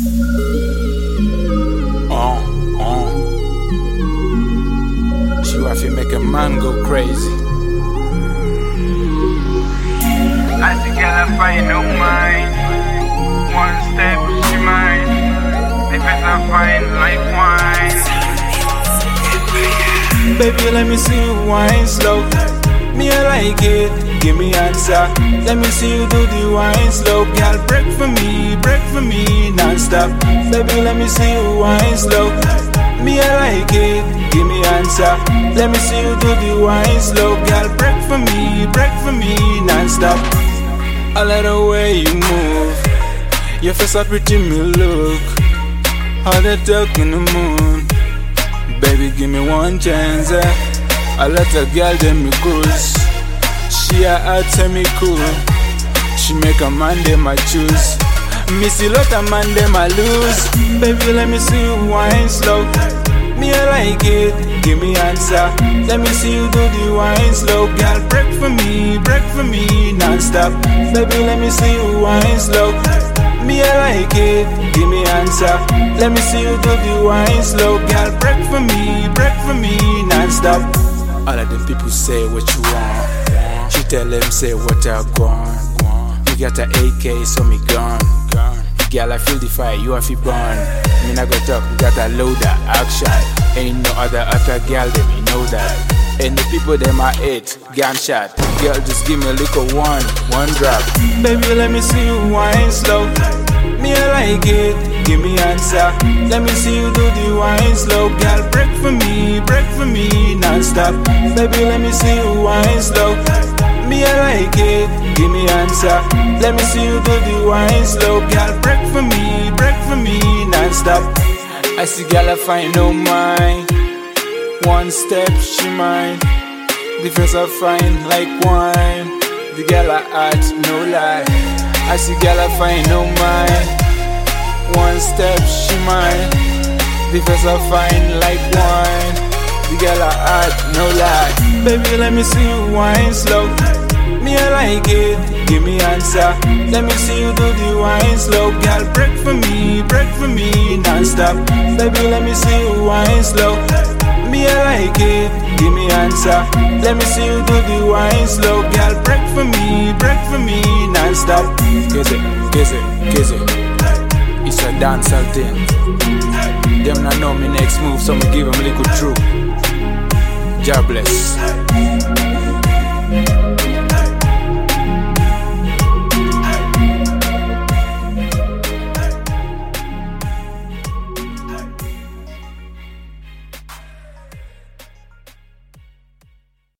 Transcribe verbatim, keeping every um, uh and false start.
Oh, oh. She want to make a man go crazy. I see girl I find no mind. One step she mine. The best I find like wine. Baby, let me see you wine slow. Me I like it, give me answer. Let me see you do the wine slow. Girl, break for me, break for me non-stop. Baby, let me see you wine slow. Me I like it, give me answer. Let me see you do the wine slow. Girl, break for me, break for me non-stop. I like the way you move. Your face a pretty me look. How they talk in the moon. Baby, give me one chance, eh. I let a girl dem me cruise. She a out tell me cool. She make a man dem I choose. Me see lot of man dem I lose. Baby, let me see you wine slow. Me I like it, give me answer. Let me see you do the wine slow. Girl, break for me, break for me non-stop. Baby, let me see you wine slow. Me I like it, give me answer. Let me see you do the wine slow. Girl, break for me, break for me non-stop. All of them people say what you want. She tell them say what I want. You got a A K, so me gone. Girl, I feel the fire, you have to burn. Me not go talk, we got a loader, action. Ain't no other other girl, them you know that. And the people them I hate, gunshot. Girl, just give me a little one, one drop. Baby, let me see you wine slow. Me I like it, give me answer. Let me see you do the wine slow. Girl, break for me, break for me non-stop. Baby, let me see you wine slow. Me I like it, give me answer. Let me see you do the wine slow. Girl, break for me, break for me non-stop. I see girl I find no mind. One step she mine. The face I find like wine. The girl I hot, no lie. I see girl I find no mind. One step she mine. The face I find like wine. The girl I hot, no lie. Baby, let me see you wine slow. Me I like it, give me answer. Let me see you do the wine slow. Girl, break for me, break for me non-stop. Baby, let me see you wine slow. Me I like it, give me answer. Let me see you do the wine slow. Girl, break for me, break for me non-stop. Kiss it, kiss it, kiss it. It's a dancehall thing. Them not know me next move, so me give them a little true. God bless.